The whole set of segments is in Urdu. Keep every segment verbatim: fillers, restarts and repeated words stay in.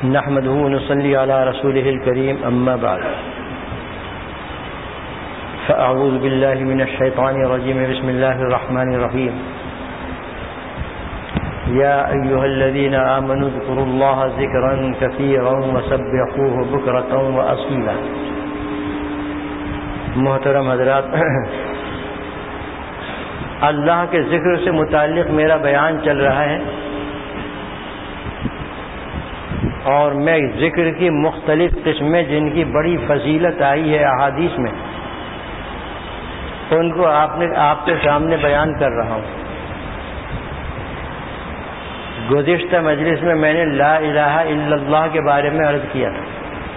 نحمده ونصلي على رسوله الكريم أما بعد فأعوذ بالله من الشيطان الرجيم بسم الله الرحمن الرحيم يا أيها الذين آمنوا اذكروا الله ذكرا كثيرا وسبحوه بكرة وأصيلا. محترم حضرات، اللہ کے ذکر سے متعلق میرا بیان چل رہا ہے اور میں ذکر کی مختلف قسمیں جن کی بڑی فضیلت آئی ہے احادیث میں ان کو آپ نے آپ کے سامنے بیان کر رہا ہوں. گزشتہ مجلس میں میں نے لا الہ الا اللہ کے بارے میں عرض کیا تھا.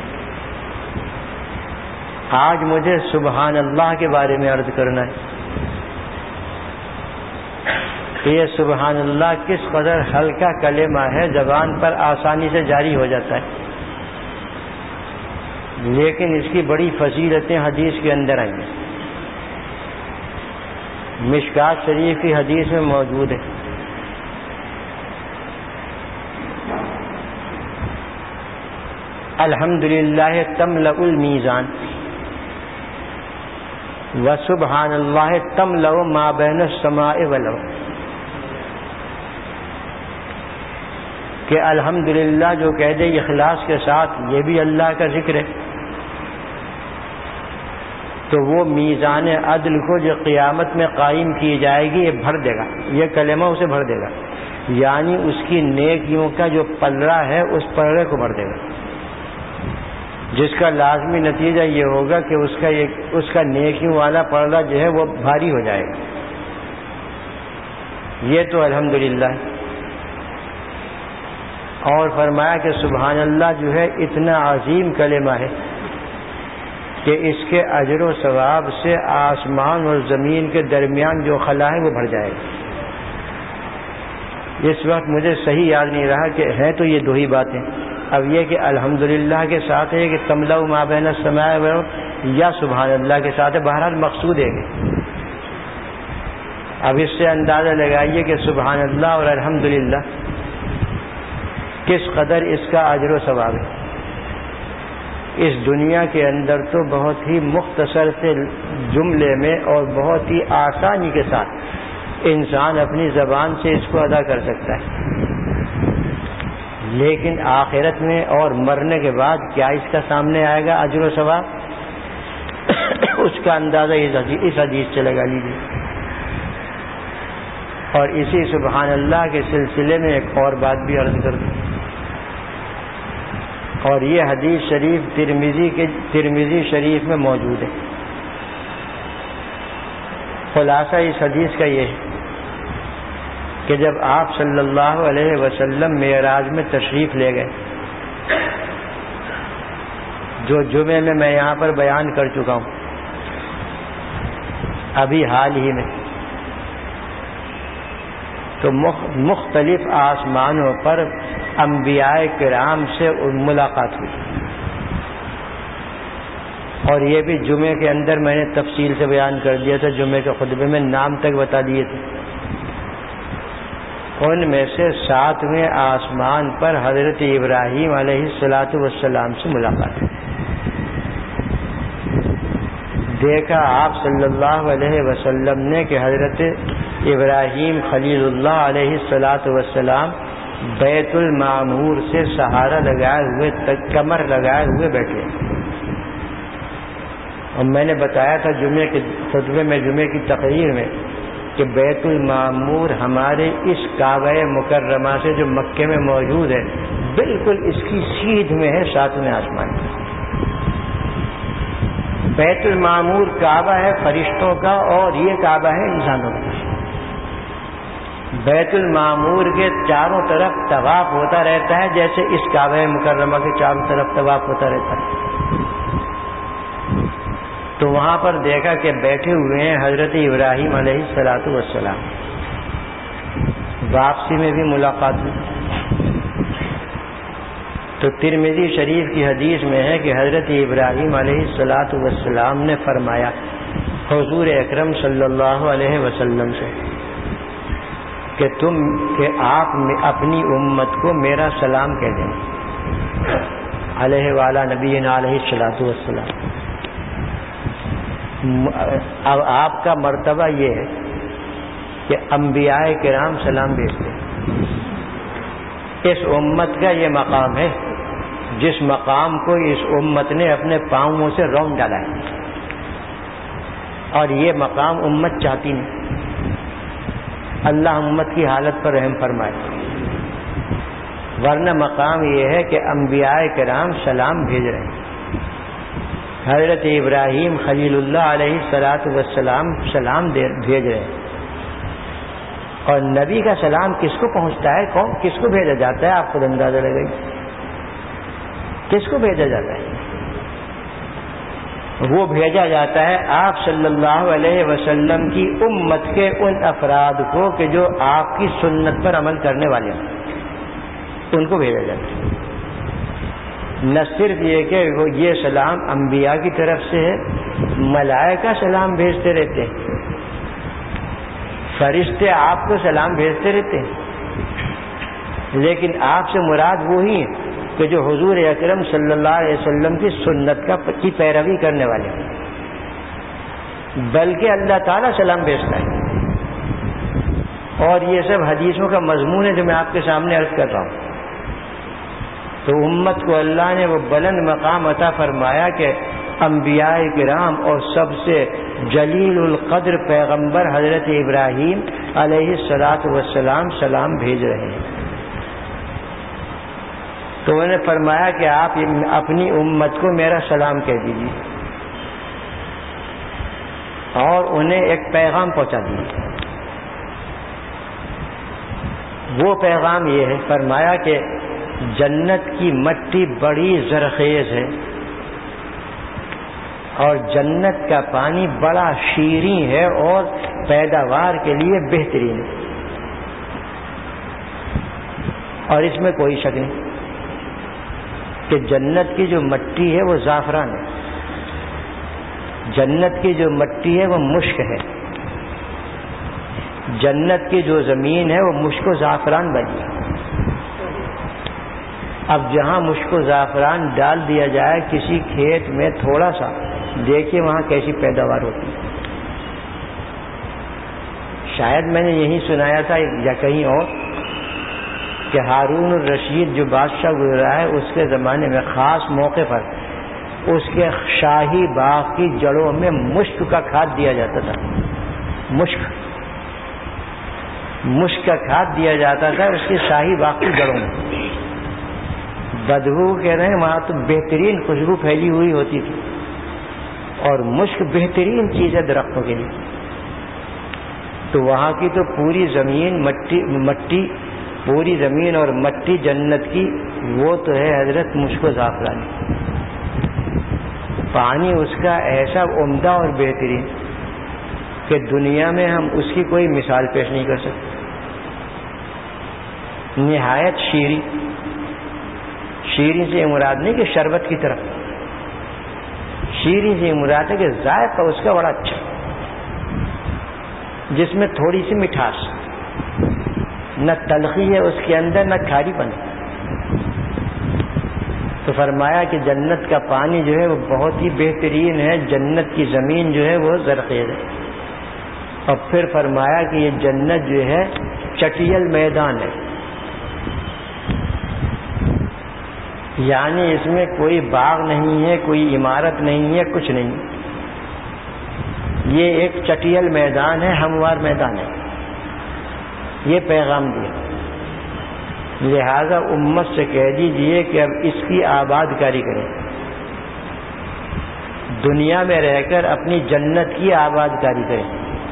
آج مجھے سبحان اللہ کے بارے میں عرض کرنا ہے کہ یہ سبحان اللہ کس قدر ہلکا کلمہ ہے، زبان پر آسانی سے جاری ہو جاتا ہے، لیکن اس کی بڑی فضیلتیں حدیث کے اندر آئی ہیں. مشکات شریف کی حدیث میں موجود ہے. الحمدللہ تملأ المیزان وسبحان اللہ تملأ ما بین السماء والارض. کہ الحمدللہ جو کہہ دے اخلاص کے ساتھ یہ بھی اللہ کا ذکر ہے تو وہ میزان عدل کو جو قیامت میں قائم کی جائے گی یہ بھر دے گا، یہ کلمہ اسے بھر دے گا، یعنی اس کی نیکیوں کا جو پلڑا ہے اس پلڑے کو بھر دے گا، جس کا لازمی نتیجہ یہ ہوگا کہ اس کا ایک اس کا نیکیوں والا پلڑا جو ہے وہ بھاری ہو جائے گا. یہ تو الحمدللہ. اور فرمایا کہ سبحان اللہ جو ہے اتنا عظیم کلمہ ہے کہ اس کے اجر و ثواب سے آسمان اور زمین کے درمیان جو خلا ہے وہ بھر جائے گا. اس وقت مجھے صحیح یاد نہیں رہا کہ ہیں تو یہ دو ہی باتیں. اب یہ کہ الحمدللہ کے ساتھ ہے کہ تملأ ما بین السماء والارض یا سبحان اللہ کے ساتھ ہے. بہرحال مقصود ہے. اب اس سے اندازہ لگائیے کہ سبحان اللہ اور الحمدللہ کس قدر اس کا اجر و ثواب ہے. اس دنیا کے اندر تو بہت ہی مختصر سے جملے میں اور بہت ہی آسانی کے ساتھ انسان اپنی زبان سے اس کو ادا کر سکتا ہے، لیکن آخرت میں اور مرنے کے بعد کیا اس کا سامنے آئے گا اجر و ثواب؟ اس کا اندازہ اس حدیث سے لگا لیجیے. اور اسی سبحان اللہ کے سلسلے میں ایک اور بات بھی عرض کر دوں. اور یہ حدیث شریف ترمذی کے ترمذی شریف میں موجود ہے. خلاصہ اس حدیث کا یہ ہے کہ جب آپ صلی اللہ علیہ وسلم معراج میں تشریف لے گئے، جو جمعے میں میں یہاں پر بیان کر چکا ہوں ابھی حال ہی میں، تو مختلف آسمانوں پر انبیاء کرام سے ملاقات ہوئی. اور یہ بھی جمعے کے اندر میں نے تفصیل سے بیان کر دیا تھا، جمعے کے خطبے میں نام تک بتا دیے تھے. ان میں سے ساتویں آسمان پر حضرت ابراہیم علیہ الصلاۃ والسلام سے ملاقات ہوئی. دیکھا آپ صلی اللہ علیہ وسلم نے کہ حضرت ابراہیم خلیل اللہ علیہ الصلاۃ والسلام بیت المعمور سے سہارا لگائے ہوئے کمر لگائے ہوئے بیٹھے. اور میں نے بتایا تھا جمعے کے خطبے میں، جمعے کی تقریر میں، کہ بیت المعمور ہمارے اس کعبہ مکرمہ سے جو مکے میں موجود ہے بالکل اس کی سیدھ میں ہے ساتویں آسمان. بیت المعمور کعبہ ہے فرشتوں کا اور یہ کعبہ ہے انسانوں کا. بیت المعمور کے چاروں طرف طواف ہوتا رہتا ہے جیسے اس کعبہ مکرمہ کے چاروں طرف طواف ہوتا رہتا ہے. تو وہاں پر دیکھا کہ بیٹھے ہوئے ہیں حضرت ابراہیم علیہ الصلاۃ والسلام. واپسی میں بھی ملاقات ہوئی. تو ترمذی شریف کی حدیث میں ہے کہ حضرت ابراہیم علیہ الصلاۃ والسلام نے فرمایا حضور اکرم صلی اللہ علیہ وسلم سے کہ تم کہ آپ اپنی امت کو میرا سلام کہہ دیں. علیہ وعلی نبینا علیہ الصلوۃ والسلام. اب آپ کا مرتبہ یہ ہے کہ انبیاء کرام سلام بھیجتے ہیں. اس امت کا یہ مقام ہے جس مقام کو اس امت نے اپنے پاؤں سے رون ڈالا ہے، اور یہ مقام امت چاہتی نہیں. اللہ امت کی حالت پر رحم فرمائے، ورنہ مقام یہ ہے کہ انبیاء کرام سلام بھیج رہے ہیں. حضرت ابراہیم خلیل اللہ علیہ الصلوۃ والسلام سلام بھیج رہے ہیں، اور نبی کا سلام کس کو پہنچتا ہے، کون کس کو بھیجا جاتا ہے؟ آپ خود اندازہ لگائیے کس کو بھیجا جاتا ہے. وہ بھیجا جاتا ہے آپ صلی اللہ علیہ وسلم کی امت کے ان افراد کو کہ جو آپ کی سنت پر عمل کرنے والے ہیں، ان کو بھیجا جاتا ہے. نہ صرف یہ کہ وہ یہ سلام انبیاء کی طرف سے ہے، ملائکہ سلام بھیجتے رہتے ہیں، فرشتے آپ کو سلام بھیجتے رہتے ہیں، لیکن آپ سے مراد وہی ہے کہ جو حضور اکرم صلی اللہ علیہ وسلم کی سنت کا کی پیروی کرنے والے ہیں. بلکہ اللہ تعالیٰ سلام بھیجتا ہے، اور یہ سب حدیثوں کا مضمون ہے جو میں آپ کے سامنے عرض کر رہا ہوں. تو امت کو اللہ نے وہ بلند مقام عطا فرمایا کہ انبیاء کرام اور سب سے جلیل القدر پیغمبر حضرت ابراہیم علیہ الصلوۃ والسلام سلام بھیج رہے ہیں. تو انہوں نے فرمایا کہ آپ اپنی امت کو میرا سلام کہہ دیجیے اور انہیں ایک پیغام پہنچا دیجیے. وہ پیغام یہ ہے، فرمایا کہ جنت کی مٹی بڑی زرخیز ہے، اور جنت کا پانی بڑا شیریں ہے اور پیداوار کے لیے بہترین ہے، اور اس میں کوئی شک نہیں کہ جنت کی جو مٹی ہے وہ زعفران ہے، جنت کی جو مٹی ہے وہ مشک ہے، جنت کی جو زمین ہے وہ مشک و زعفران بنی ہے. اب جہاں مشک و زعفران ڈال دیا جائے کسی کھیت میں تھوڑا سا، دیکھیے وہاں کیسی پیداوار ہوتی ہے. شاید میں نے یہی سنایا تھا یا کہیں اور کہ ہارون الرشید جو بادشاہ گزرا ہے اس کے زمانے میں خاص موقع پر اس کے شاہی باغ کی جڑوں میں مشک کا کھاد دیا جاتا تھا. مشک مشک کا کھاد دیا جاتا تھا اس کے شاہی باغ کی جڑوں میں. بدبو کہہ رہے ہیں وہاں تو بہترین خوشبو پھیلی ہوئی ہوتی تھی، اور مشک بہترین چیز ہے درختوں کے لیے. تو وہاں کی تو پوری زمین مٹی مٹی پوری زمین اور مٹی جنت کی وہ تو ہے حضرت مشک و زعفران. پانی اس کا ایسا عمدہ اور بہترین کہ دنیا میں ہم اس کی کوئی مثال پیش نہیں کر سکتے. نہایت شیریں، شیریں سے مراد نہیں کہ شربت کی طرف، شیریں سے مراد ہے کہ ذائقہ اس کا بڑا اچھا، جس میں تھوڑی سی مٹھاس، نہ تلخی ہے اس کے اندر نہ کھاری پن. تو فرمایا کہ جنت کا پانی جو ہے وہ بہت ہی بہترین ہے، جنت کی زمین جو ہے وہ زرخیز ہے. اور پھر فرمایا کہ یہ جنت جو ہے چٹیل میدان ہے، یعنی اس میں کوئی باغ نہیں ہے، کوئی عمارت نہیں ہے، کچھ نہیں. یہ ایک چٹیل میدان ہے، ہموار میدان ہے. یہ پیغام دیا. لہذا امت سے کہہ دیجئے کہ اب اس کی آباد کاری کریں، دنیا میں رہ کر اپنی جنت کی آباد کاری کریں.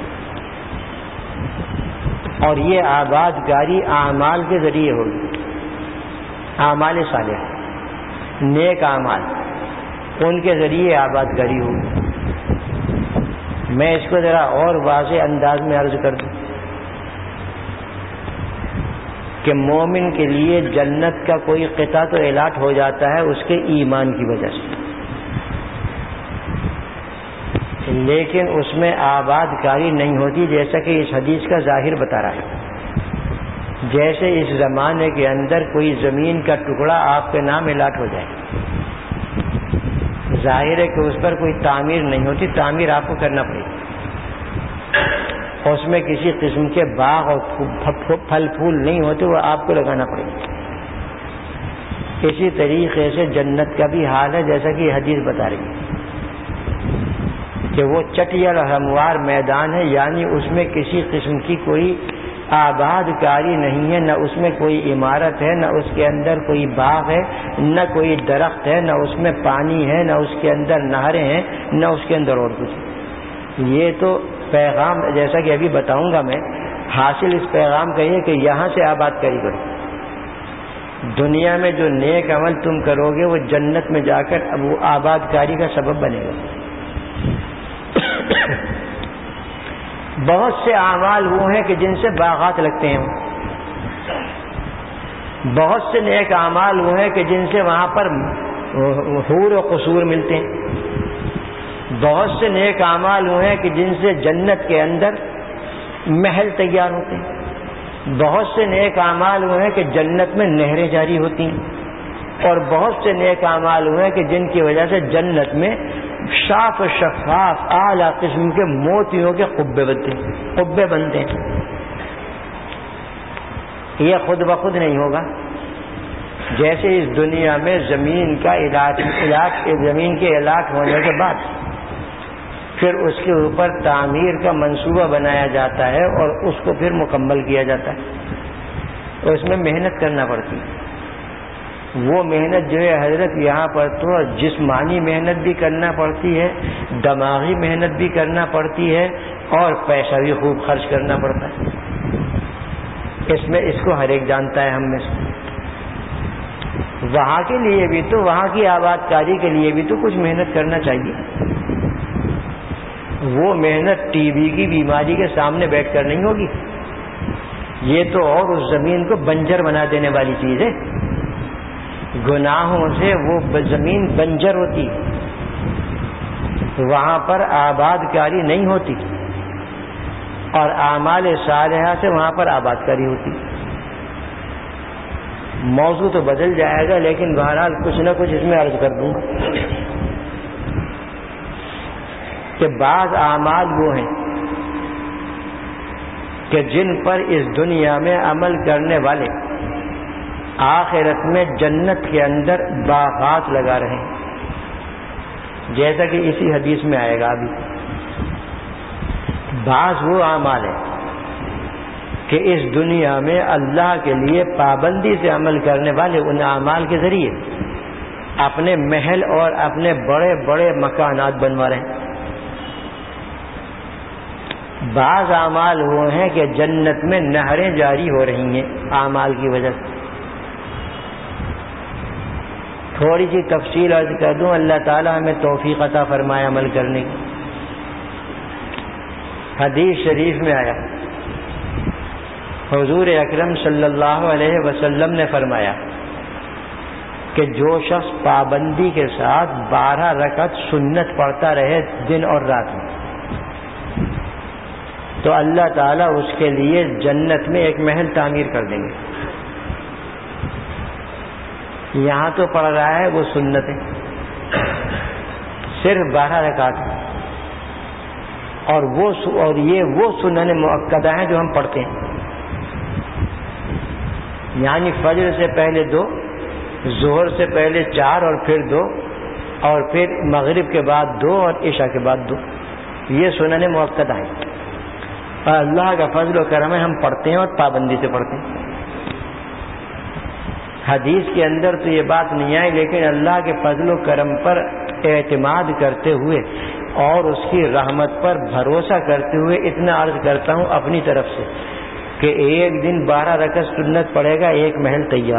اور یہ آباد کاری اعمال کے ذریعے ہوگی، اعمال صالحہ، نیک اعمال، ان کے ذریعے آباد کاری ہوگی. میں اس کو ذرا اور واضح انداز میں عرض کر دوں کہ مومن کے لیے جنت کا کوئی قطعہ تو الاٹ ہو جاتا ہے اس کے ایمان کی وجہ سے، لیکن اس میں آباد کاری نہیں ہوتی، جیسا کہ اس حدیث کا ظاہر بتا رہا ہے. جیسے اس زمانے کے اندر کوئی زمین کا ٹکڑا آپ کے نام الاٹ ہو جائے، ظاہر ہے کہ اس پر کوئی تعمیر نہیں ہوتی، تعمیر آپ کو کرنا پڑے گی، اس میں کسی قسم کے باغ اور پھل پھول نہیں ہوتے، وہ آپ کو لگانا پڑے گا۔ اسی طریقے سے جنت کا بھی حال ہے، جیسا کہ حدیث بتا رہی ہے کہ وہ چٹیل اور ہموار میدان ہے، یعنی اس میں کسی قسم کی کوئی آباد کاری نہیں ہے، نہ اس میں کوئی عمارت ہے، نہ اس کے اندر کوئی باغ ہے، نہ کوئی درخت ہے، نہ اس میں پانی ہے، نہ اس کے اندر نہریں ہیں، نہ اس کے اندر اور کچھ۔ یہ تو پیغام، جیسا کہ ابھی بتاؤں گا میں، حاصل اس پیغام کا یہ کہ یہاں سے آباد کاری کرو۔ دنیا میں جو نیک عمل تم کرو گے وہ جنت میں جا کر اب وہ آباد کاری کا سبب بنے گا۔ بہت سے اعمال وہ ہیں کہ جن سے باغات لگتے ہیں، بہت سے نیک اعمال وہ ہیں کہ جن سے وہاں پر حور و قصور ملتے ہیں، بہت سے نیک اعمال وہ ہیں کہ جن سے جنت کے اندر محل تیار ہوتے ہیں، بہت سے نیک اعمال وہ ہیں کہ جنت میں نہریں جاری ہوتی ہیں، اور بہت سے نیک اعمال وہ ہیں کہ جن کی وجہ سے جنت میں صاف و شفاف اعلیٰ قسم کے موتیوں کے قبے بنتے ہیں قبے بنتے ہیں۔ یہ خود بخود نہیں ہوگا، جیسے اس دنیا میں زمین کا علاج علاج زمین کے الاٹ ہونے کے بعد پھر اس کے اوپر تعمیر کا منصوبہ بنایا جاتا ہے اور اس کو پھر مکمل کیا جاتا ہے، اور اس میں محنت کرنا پڑتی ہے۔ وہ محنت جو ہے حضرت یہاں پر تو جسمانی محنت بھی کرنا پڑتی ہے، دماغی محنت بھی کرنا پڑتی ہے، اور پیسہ بھی خوب خرچ کرنا پڑتا ہے۔ اس میں اس کو ہر ایک جانتا ہے ہم میں سے۔ وہاں کے لیے بھی تو، وہاں کی آباد کاری کے لیے بھی تو کچھ محنت کرنا چاہیے۔ وہ محنت ٹی بی کی بیماری کے سامنے بیٹھ کر نہیں ہوگی، یہ تو اور اس زمین کو بنجر بنا دینے والی چیز ہے۔ گناہوں سے وہ زمین بنجر ہوتی، وہاں پر آباد کاری نہیں ہوتی، اور اعمال صالحہ سے وہاں پر آباد کاری ہوتی۔ موضوع تو بدل جائے گا، لیکن بہرحال کچھ نہ کچھ اس میں عرض کر دوں کہ بعض اعمال وہ ہیں کہ جن پر اس دنیا میں عمل کرنے والے آخرت میں جنت کے اندر باغات لگا رہے ہیں، جیسا کہ اسی حدیث میں آئے گا ابھی۔ بعض وہ اعمال ہیں کہ اس دنیا میں اللہ کے لیے پابندی سے عمل کرنے والے ان اعمال کے ذریعے اپنے محل اور اپنے بڑے بڑے مکانات بنوا رہے ہیں۔ بعض اعمال وہ ہیں کہ جنت میں نہریں جاری ہو رہی ہیں اعمال کی وجہ سے۔ تھوڑی سی تفصیل عرض کر دوں، اللہ تعالی ہمیں توفیق عطا فرمائے عمل کرنے کی۔ حدیث شریف میں آیا، حضور اکرم صلی اللہ علیہ وسلم نے فرمایا کہ جو شخص پابندی کے ساتھ بارہ رکعت سنت پڑھتا رہے دن اور رات میں، تو اللہ تعالیٰ اس کے لیے جنت میں ایک محل تعمیر کر دیں گے۔ یہاں تو پڑھ رہا ہے وہ سنتیں، صرف بارہ رکعت، اور وہ اور یہ وہ سنن مؤکدہ ہیں جو ہم پڑھتے ہیں، یعنی فجر سے پہلے دو، ظہر سے پہلے چار اور پھر دو، اور پھر مغرب کے بعد دو اور عشاء کے بعد دو، یہ سنن مؤکدہ ہیں، اور اللہ کا فضل و کرم ہے ہم پڑھتے ہیں اور پابندی سے پڑھتے ہیں۔ حدیث کے اندر تو یہ بات نہیں آئی، لیکن اللہ کے فضل و کرم پر اعتماد کرتے ہوئے اور اس کی رحمت پر بھروسہ کرتے ہوئے اتنا عرض کرتا ہوں اپنی طرف سے کہ ایک دن بارہ رکعت سنت پڑھے گا، ایک محل تیار،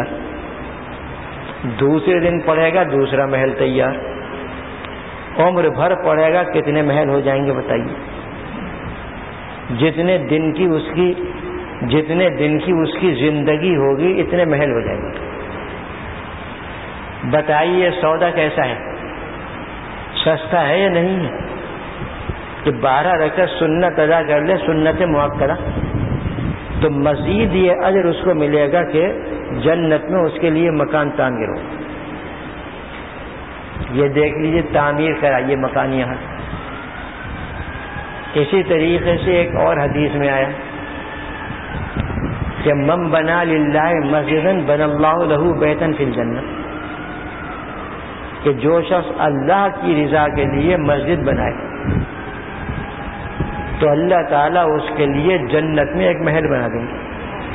دوسرے دن پڑھے گا دوسرا محل تیار، عمر بھر پڑھے گا کتنے محل ہو جائیں گے بتائیے؟ جتنے دن کی اس کی جتنے دن کی اس کی زندگی ہوگی اتنے محل ہو جائیں گے۔ بتائیے سودا کیسا ہے؟ سستا ہے یا نہیں ہے کہ بارہ رکعت سنت ادا کر لے، سنت مؤکدہ؟ تو مزید یہ اجر اس کو ملے گا کہ جنت میں اس کے لیے مکان تعمیر ہو. یہ دیکھ لیجیے تعمیر کرائیے مکان یہاں. اسی طریقے سے ایک اور حدیث میں آیا کہ من بنا للہ مسجدا بنى اللہ لہ بیتا فی الجنہ، کہ جو شخص اللہ کی رضا کے لیے مسجد بنائے تو اللہ تعالیٰ اس کے لیے جنت میں ایک محل بنا دیں گے.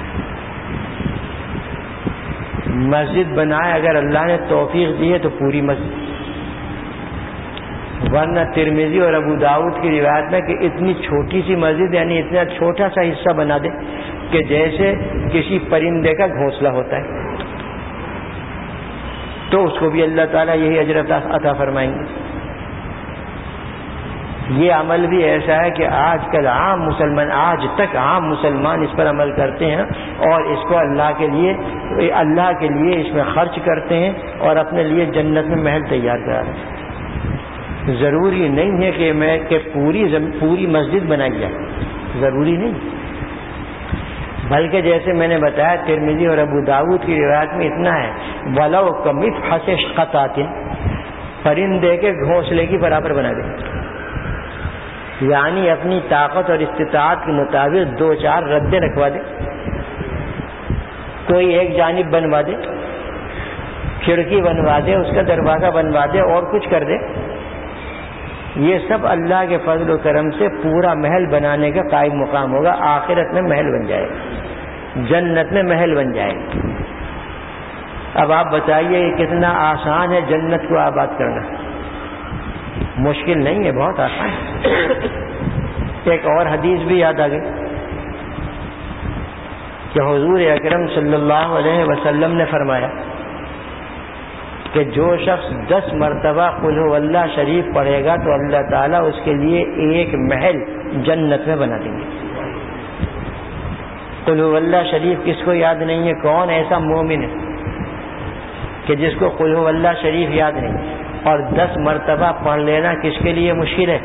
مسجد بنائے اگر اللہ نے توفیق دی ہے تو پوری مسجد، ورنہ ترمذی اور ابو داؤد کی روایت میں کہ اتنی چھوٹی سی مسجد یعنی اتنا چھوٹا سا حصہ بنا دے کہ جیسے کسی پرندے کا گھونسلہ ہوتا ہے، تو اس کو بھی اللہ تعالیٰ یہی اجر عطا فرمائیں گے. یہ عمل بھی ایسا ہے کہ آج کل عام مسلمان آج تک عام مسلمان اس پر عمل کرتے ہیں اور اس کو اللہ کے لیے اللہ کے لیے اس میں خرچ کرتے ہیں اور اپنے لیے جنت میں محل تیار کراتے ہیں. ضروری نہیں ہے کہ میں کہ پوری پوری مسجد بنائی جائے، ضروری نہیں، بلکہ جیسے میں نے بتایا ترمذی اور ابو داؤد کی روایت میں اتنا ہے وَلَوْ كَمِثْحَةِ قَطَعَةٍ، پرندے کے گھونسلے کی برابر بنا دے، یعنی اپنی طاقت اور استطاعت کے مطابق دو چار ردیں رکھوا دے، کوئی ایک جانب بنوا دے، کھڑکی بنوا دے، اس کا دروازہ بنوا دے اور کچھ کر دے. یہ سب اللہ کے فضل و کرم سے پورا محل بنانے کا قائم مقام ہوگا. آخرت میں محل بن جائے گا، جنت میں محل بن جائے گا. اب آپ بتائیے کہ کتنا آسان ہے جنت کو آباد کرنا. مشکل نہیں ہے، بہت آسان ہے. ایک اور حدیث بھی یاد آ گئی کہ حضور اکرم صلی اللہ علیہ وسلم نے فرمایا کہ جو شخص دس مرتبہ قل هو اللہ شریف پڑھے گا تو اللہ تعالیٰ اس کے لیے ایک محل جنت میں بنا دیں گے. قل هو اللہ شریف کس کو یاد نہیں ہے؟ کون ایسا مومن ہے کہ جس کو قل هو اللہ شریف یاد نہیں؟ اور دس مرتبہ پڑھ لینا کس کے لیے مشکل ہے؟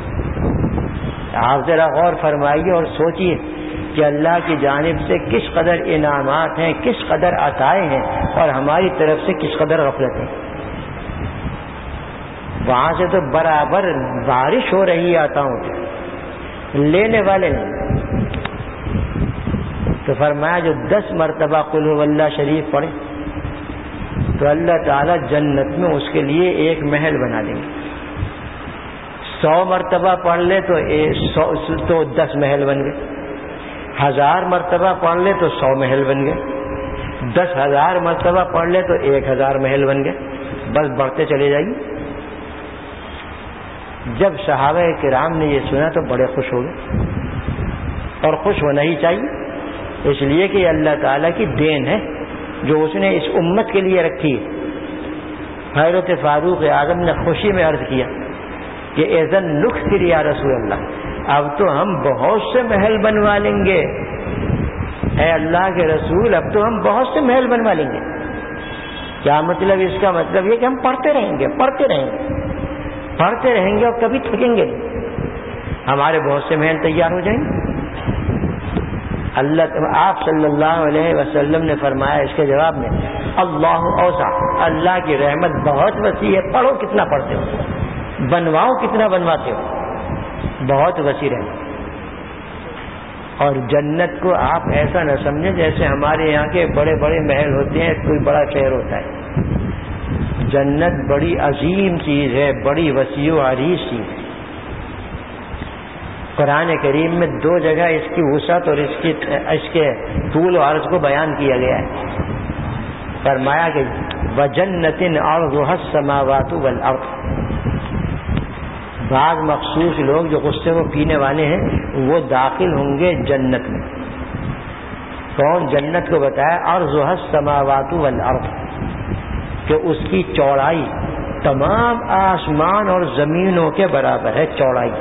آپ ذرا غور فرمائیے اور سوچیے کہ اللہ کی جانب سے کس قدر انعامات ہیں، کس قدر عطائیں ہیں اور ہماری طرف سے کس قدر غفلت ہے. وہاں سے تو برابر بارش ہو رہی ہے عطاؤں کی، لینے والے نہیں. تو فرمایا جو دس مرتبہ قل هو اللہ شریف پڑھے تو اللہ تعالیٰ جنت میں اس کے لیے ایک محل بنا دیں گے. سو مرتبہ پڑھ لے تو سو تو دس محل بن گئے، ہزار مرتبہ پڑھ لے تو سو محل بن گئے، دس ہزار مرتبہ پڑھ لے تو ایک ہزار محل بن گئے. بس بڑھتے چلے جائیے. جب صحابہ کرام نے یہ سنا تو بڑے خوش ہو گئے، اور خوش ہونا ہی چاہیے، اس لیے کہ اللہ تعالیٰ کی دین ہے جو اس نے اس امت کے لیے رکھی ہے. حضرت فاروق اعظم نے خوشی میں عرض کیا کہ اذن نکثر یا رسول اللہ، اب تو ہم بہت سے محل بنوا لیں گے. اے اللہ کے رسول اب تو ہم بہت سے محل بنوا لیں گے. کیا مطلب؟ اس کا مطلب یہ کہ ہم پڑھتے رہیں گے پڑھتے رہیں گے پڑھتے رہیں گے اور کبھی تھکیں گے نہیں، ہمارے بہت سے محل تیار ہو جائیں گے. اللہ آپ صلی اللہ علیہ وسلم نے فرمایا اس کے جواب میں اللہ اوسع، اللہ کی رحمت بہت وسیع ہے. پڑھو کتنا پڑھتے ہو، بنواؤ کتنا بنواتے ہو، بہت وسیع رحمت. اور جنت کو آپ ایسا نہ سمجھیں جیسے ہمارے یہاں کے بڑے بڑے محل ہوتے ہیں، کوئی بڑا شہر ہوتا ہے. جنت بڑی عظیم چیز ہے، بڑی وسیع و عریض چیز ہے. قرآن کریم میں دو جگہ اس کی وسعت اور اس کی اس کے طول و عرض کو بیان کیا گیا ہے. فرمایا کہ وَجَنَّةٍ عَرْضُهَا السَّمَاوَاتُ وَالْأَرْضُ، بعض مخصوص لوگ جو غصے کو پینے والے ہیں وہ داخل ہوں گے جنت میں. کون؟ جنت کو بتایا عَرْضُهَا السَّمَاوَاتُ وَالْأَرْضُ کہ اس کی چوڑائی تمام آسمان اور زمینوں کے برابر ہے. چوڑائی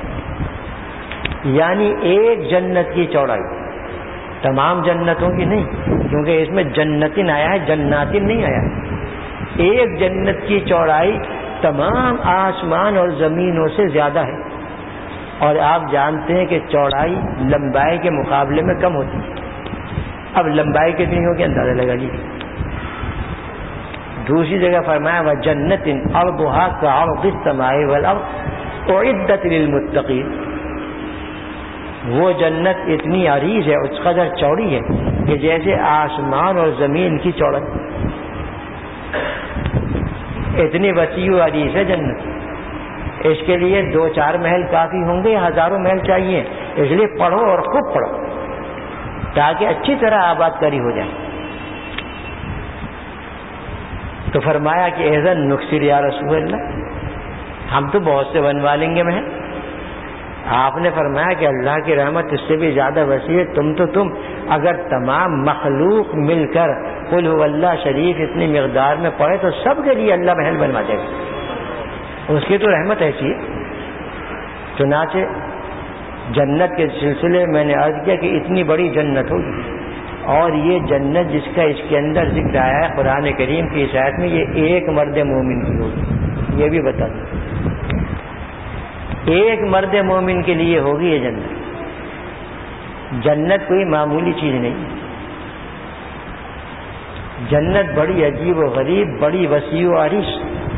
یعنی ایک جنت کی چوڑائی، تمام جنتوں کی نہیں، کیونکہ اس میں جنتین آیا ہے، جناتین نہیں آیا. ایک جنت کی چوڑائی تمام آسمان اور زمینوں سے زیادہ ہے. اور آپ جانتے ہیں کہ چوڑائی لمبائی کے مقابلے میں کم ہوتی ہے. اب لمبائی کتنی ہوگی اندازہ لگا لیجیے. دوسری جگہ فرمایا وَجَنَّةٍ أَرْضُهَا كَعَرْضِ السَّمَاءِ وَالْأَرْضِ أُعِدَّتْ لِلْمُتَّقِينَ. وہ جنت اتنی عریض ہے, اس قدر چوڑی ہے کہ جیسے آسمان اور زمین کی چوڑائی. اتنی وسیع و عریض ہے جنت. اس کے لیے دو چار محل کافی ہوں گے, ہزاروں محل چاہیے. اس لیے پڑھو اور خوب پڑھو تاکہ اچھی طرح آباد کاری ہو جائے. تو فرمایا کہ اذن نکسر یا رسول اللہ, ہم تو بہت سے بنوا لیں گے محل. آپ نے فرمایا کہ اللہ کی رحمت اس سے بھی زیادہ وسیع ہے. تم تو تم اگر تمام مخلوق مل کر قل هو اللہ شریف اتنی مقدار میں پڑھے تو سب کے لیے اللہ محل بنوا دے گا. اس کی تو رحمت ایسی ہے. چنانچہ جنت کے سلسلے میں نے عرض کیا کہ اتنی بڑی جنت ہوگی, اور یہ جنت جس کا اس کے اندر ذکر آیا ہے قرآن کریم کی اس آیت میں, یہ ایک مرد مومن کی ہوگی. یہ بھی بتا دوں, ایک مرد مومن کے لیے ہوگی یہ جنت. جنت کوئی معمولی چیز نہیں. جنت بڑی عجیب و غریب, بڑی وسیع و عریض,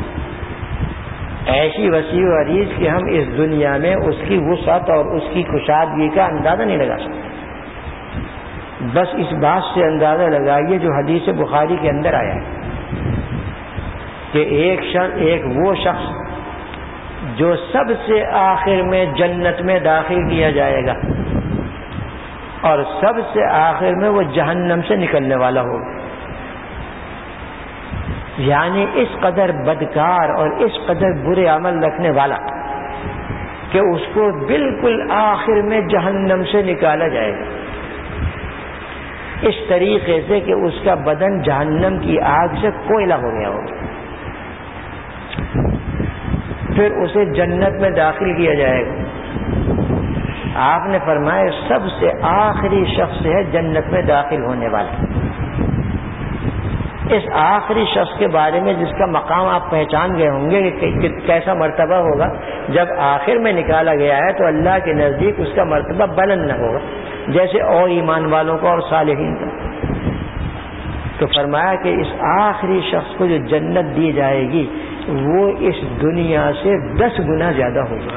ایسی وسیع و عریض کہ ہم اس دنیا میں اس کی وسعت اور اس کی کشادگی کا اندازہ نہیں لگا سکتے. بس اس بات سے اندازہ لگائیے جو حدیث بخاری کے اندر آیا ہے کہ ایک شخص ایک وہ شخص جو سب سے آخر میں جنت میں داخل کیا جائے گا اور سب سے آخر میں وہ جہنم سے نکلنے والا ہوگا. یعنی اس قدر بدکار اور اس قدر برے عمل رکھنے والا کہ اس کو بالکل آخر میں جہنم سے نکالا جائے گا, اس طریقے سے کہ اس کا بدن جہنم کی آگ سے کوئلہ ہو گیا ہوگا. پھر اسے جنت میں داخل کیا جائے گا. آپ نے فرمایا سب سے آخری شخص ہے جنت میں داخل ہونے والا. اس آخری شخص کے بارے میں جس کا مقام آپ پہچان گئے ہوں گے کہ کیسا مرتبہ ہوگا, جب آخر میں نکالا گیا ہے تو اللہ کے نزدیک اس کا مرتبہ بلند نہ ہوگا جیسے اور ایمان والوں کا اور صالحین کا. تو فرمایا کہ اس آخری شخص کو جو جنت دی جائے گی وہ اس دنیا سے دس گنا زیادہ ہوگا.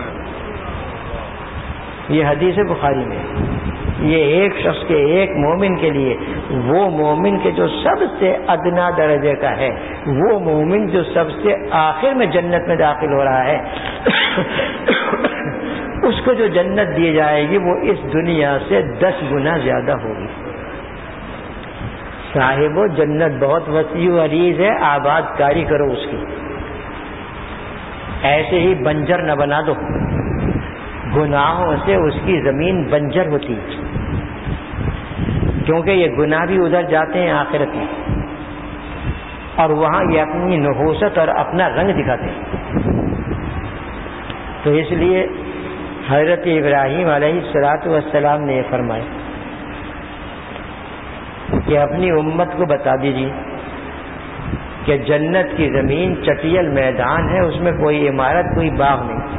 یہ حدیث بخاری میں, یہ ایک شخص کے ایک مومن کے لیے, وہ مومن کے جو سب سے ادنا درجے کا ہے, وہ مومن جو سب سے آخر میں جنت میں داخل ہو رہا ہے, اس کو جو جنت دی جائے گی وہ اس دنیا سے دس گنا زیادہ ہوگی. صاحب و جنت بہت وسیع و عریض ہے, آباد کاری کرو اس کی. ایسے ہی بنجر نہ بنا دو, گناہوں سے اس کی زمین بنجر ہوتی ہے, کیونکہ یہ گناہ بھی ادھر جاتے ہیں آخرت میں, اور وہاں یہ اپنی نحوست اور اپنا رنگ دکھاتے ہیں. تو اس لیے حضرت ابراہیم علیہ الصلوۃ والسلام نے یہ فرمایا کہ اپنی امت کو بتا دیجیے کہ جنت کی زمین چٹیل میدان ہے, اس میں کوئی عمارت کوئی باغ نہیں.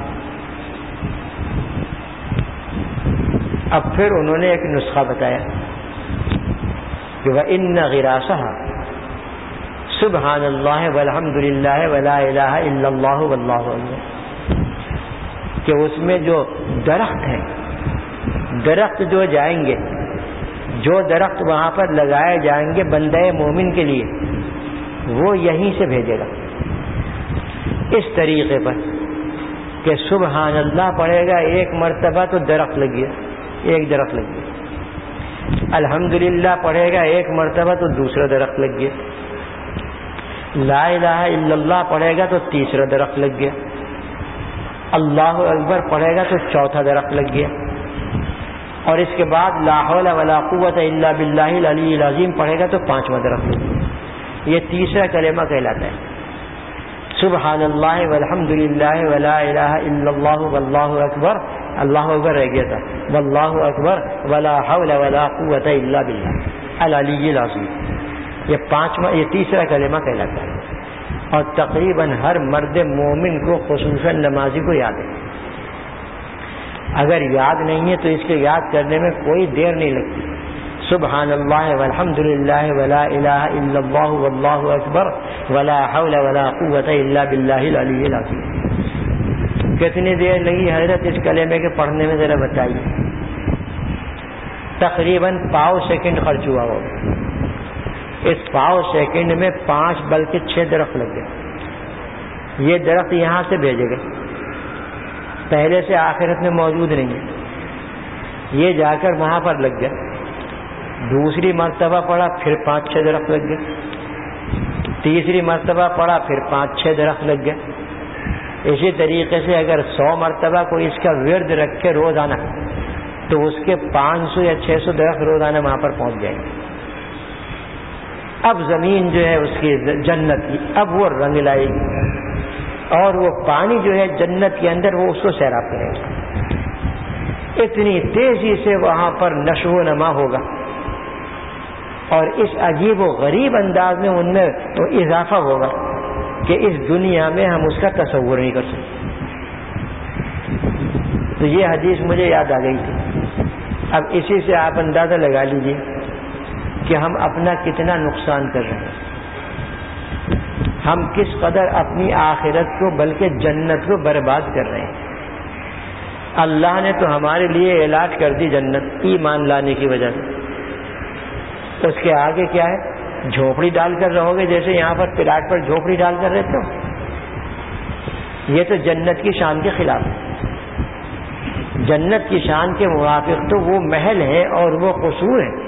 اب پھر انہوں نے ایک نسخہ بتایا کہ وَإِنَّ غِرَاسَهَا سُبْحَانَ اللَّهِ وَالْحَمْدُ لِلَّهِ وَلَا إِلَٰهَ إِلَّا اللَّهُ وَاللَّهُ أَكْبَرُ, کہ اس میں جو درخت ہیں, درخت جو جائیں گے, جو درخت وہاں پر لگائے جائیں گے بندے مومن کے لیے, وہ یہیں سے بھیجے گا اس طریقے پر کہ سبحان اللہ پڑھے گا ایک مرتبہ تو درخت لگ گیا, ایک درخت لگ گیا. الحمدللہ پڑھے گا ایک مرتبہ تو دوسرا درخت لگ گیا. لا الہ الا اللہ پڑھے گا تو تیسرا درخت لگ گیا. اللہ اکبر پڑھے گا تو چوتھا درخت لگ گیا. اور اس کے بعد لا حول ولا قوت الا باللہ العلی العظیم پڑھے گا تو پانچواں درخت لگ گیا. یہ تیسرا کلمہ کہلاتا ہے سبحان اللہ والحمد للہ ولا الہ الا اللہ واللہ اکبر. اللہ اکبر رہ گیا تھا, واللہ اکبر ولا حول ولا قوت الا باللہ العلی العظیم. یہ پانچواں یہ تیسرا کلمہ کہلاتا ہے, اور تقریباً ہر مرد مومن کو خصوصاً نمازی کو یاد ہے. اگر یاد نہیں ہے تو اس کو یاد کرنے میں کوئی دیر نہیں لگتی. سبحان اللہ والحمد للہ ولا الہ الا اللہ واللہ اکبر ولا حول ولا قوۃ الا باللہ العلی العظیم. کتنی دیر لگی حضرت اس کلمے کے پڑھنے میں ذرا بتائیے؟ تقریباً پاؤ سیکنڈ خرچ ہوا ہوگا. اس پاؤ سیکنڈ میں پانچ بلکہ چھ درخت لگ گئے. یہ درخت یہاں سے بھیجے گئے، پہلے سے آخرت میں موجود نہیں ہے. یہ جا کر وہاں پر لگ گیا، دوسری مرتبہ پڑا پھر پانچ چھ درخت لگ گئے، تیسری مرتبہ پڑا پھر پانچ چھ درخت لگ گئے. اسی طریقے سے اگر سو مرتبہ کوئی اس کا ورد رکھے روزانہ تو اس کے پانچ سو یا چھ سو درخت روزانہ وہاں پر پہنچ جائیں گے. اب زمین جو ہے اس کی جنت کی اب وہ رنگ لائے گی، اور وہ پانی جو ہے جنت کے اندر وہ اس کو سیراب کرے گا. اتنی تیزی سے وہاں پر نشو و نما ہوگا، اور اس عجیب و غریب انداز میں ان میں تو اضافہ ہوگا کہ اس دنیا میں ہم اس کا تصور نہیں کر سکتے. تو یہ حدیث مجھے یاد آ گئی تھی. اب اسی سے آپ اندازہ لگا لیجئے کہ ہم اپنا کتنا نقصان کر رہے ہیں، ہم کس قدر اپنی آخرت کو بلکہ جنت کو برباد کر رہے ہیں. اللہ نے تو ہمارے لیے علاج کر دی جنت ایمان لانے کی وجہ سے. اس کے آگے کیا ہے؟ جھونپڑی ڈال کر رہو گے، جیسے یہاں پر پلاٹ پر جھونپڑی ڈال کر رہتے ہو. یہ تو جنت کی شان کے خلاف ہے. جنت کی شان کے موافق تو وہ محل ہے اور وہ قصور ہے،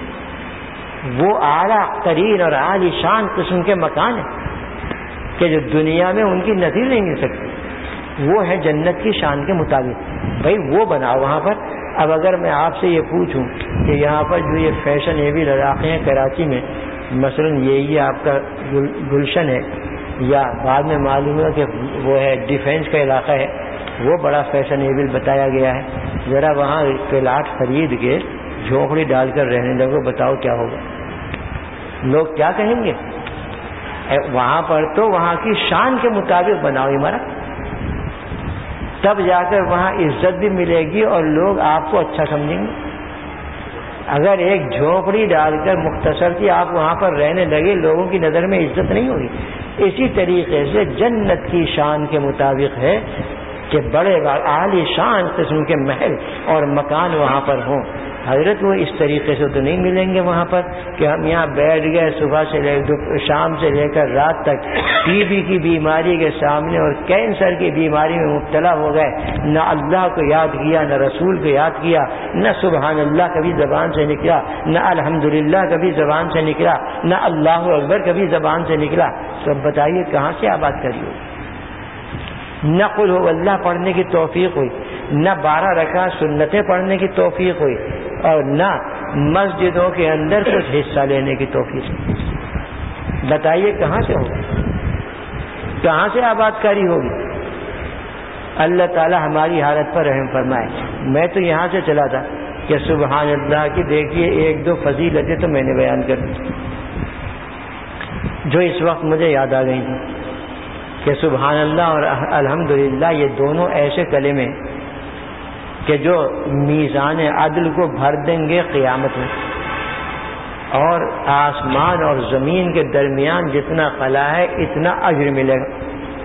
وہ اعلیٰ ترین اور عالی شان قسم کے مکان ہیں کہ جو دنیا میں ان کی نظیر نہیں مل سکتی. وہ ہے جنت کی شان کے مطابق. بھائی وہ بناؤ وہاں پر. اب اگر میں آپ سے یہ پوچھوں کہ یہاں پر جو یہ فیشن ایبل علاقے ہیں کراچی میں، مثلا یہی آپ کا گلشن ہے، یا بعد میں معلوم ہے کہ وہ ہے ڈیفینس کا علاقہ ہے، وہ بڑا فیشن ایبل بتایا گیا ہے. ذرا وہاں پلاٹ خرید کے جھونپڑی ڈال کر رہنے لگو، بتاؤ کیا ہوگا؟ لوگ کیا کہیں گے؟ وہاں پر تو وہاں کی شان کے مطابق بناؤ عمارت، تب جا کر وہاں عزت بھی ملے گی اور لوگ آپ کو اچھا سمجھیں گے. اگر ایک جھونپڑی ڈال کر مختصر سی آپ وہاں پر رہنے لگے، لوگوں کی نظر میں عزت نہیں ہوگی. اسی طریقے سے جنت کی شان کے مطابق ہے کہ بڑے عالی شان قسم کے محل اور مکان وہاں پر ہوں. حضرت وہ اس طریقے سے تو نہیں ملیں گے وہاں پر کہ ہم یہاں بیٹھ گئے صبح سے لے شام سے لے کر رات تک ٹی بی کی بیماری کے سامنے اور کینسر کی بیماری میں مبتلا ہو گئے، نہ اللہ کو یاد کیا، نہ رسول کو یاد کیا، نہ سبحان اللہ کبھی زبان سے نکلا، نہ الحمدللہ کبھی زبان سے نکلا، نہ اللہ اکبر کبھی زبان سے نکلا. تو اب بتائیے کہاں سے آباد کری ہو؟ نہ قل ہو اللہ پڑھنے کی توفیق ہوئی، نہ بارہ رکعت سنتیں پڑھنے کی توفیق ہوئی، اور نہ مسجدوں کے اندر کچھ حصہ لینے کی توفیق ہوئی. بتائیے کہاں سے ہوگا؟ کہاں سے آباد کاری ہوگی؟ اللہ تعالی ہماری حالت پر رحم فرمائے. میں تو یہاں سے چلا تھا کہ سبحان اللہ کی دیکھیے ایک دو فضیلتیں تو میں نے بیان کر دی جو اس وقت مجھے یاد آ گئی تھی کہ سبحان اللہ اور الحمدللہ یہ دونوں ایسے کلمے کہ جو میزان عدل کو بھر دیں گے قیامت میں، اور آسمان اور زمین کے درمیان جتنا خلا ہے اتنا اجر ملے گا.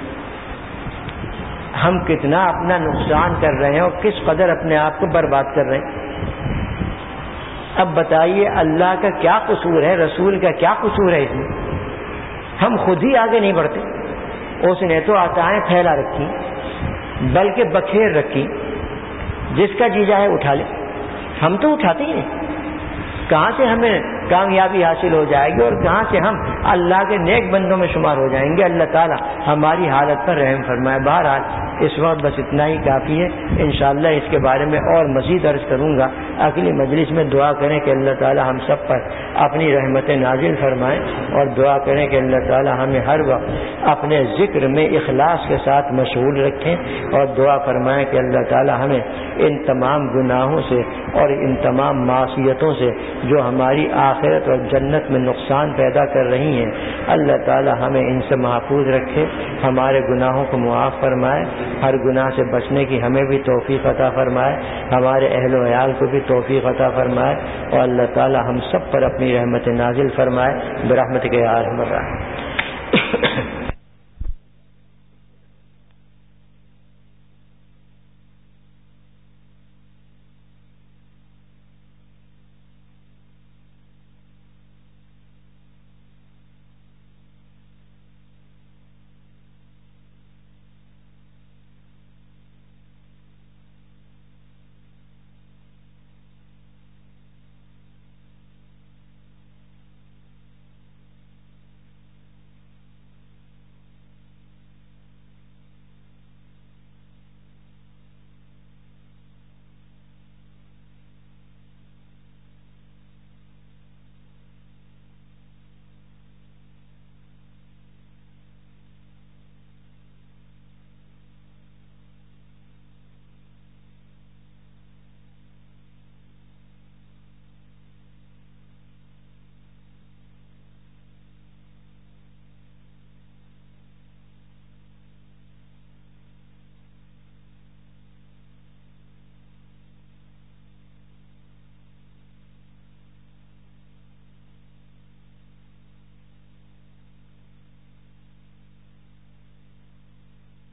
ہم کتنا اپنا نقصان کر رہے ہیں اور کس قدر اپنے آپ کو برباد کر رہے ہیں. اب بتائیے اللہ کا کیا قصور ہے، رسول کا کیا قصور ہے اس میں؟ ہم خود ہی آگے نہیں بڑھتے. اس نے تو عطائیں پھیلا رکھی بلکہ بکھیر رکھی، جس کا جی جائے اٹھا لے. ہم تو اٹھاتے ہی نہیں. کہاں سے ہمیں کامیابی حاصل ہو جائے گی اور کہاں سے ہم اللہ کے نیک بندوں میں شمار ہو جائیں گے؟ اللہ تعالی ہماری حالت پر رحم فرمائے. بہرحال اس وقت بس اتنا ہی کافی ہے. انشاءاللہ اس کے بارے میں اور مزید عرض کروں گا. اگلی مجلس میں دعا کریں کہ اللہ تعالی ہم سب پر اپنی رحمت نازل فرمائیں، اور دعا کریں کہ اللہ تعالی ہمیں ہر وقت اپنے ذکر میں اخلاص کے ساتھ مشغول رکھیں، اور دعا فرمائیں کہ اللہ تعالی ہمیں ان تمام گناہوں سے اور ان تمام معصیتوں سے جو ہماری آخرت اور جنت میں نقصان پیدا کر رہی ہیں، اللہ تعالی ہمیں ان سے محفوظ رکھے، ہمارے گناہوں کو معاف فرمائے، ہر گناہ سے بچنے کی ہمیں بھی توفیق عطا فرمائے، ہمارے اہل و عیال کو بھی توفیق عطا فرمائے، اور اللہ تعالی ہم سب پر اپنی رحمت نازل فرمائے برحمتک یا ارحم الراحمین۔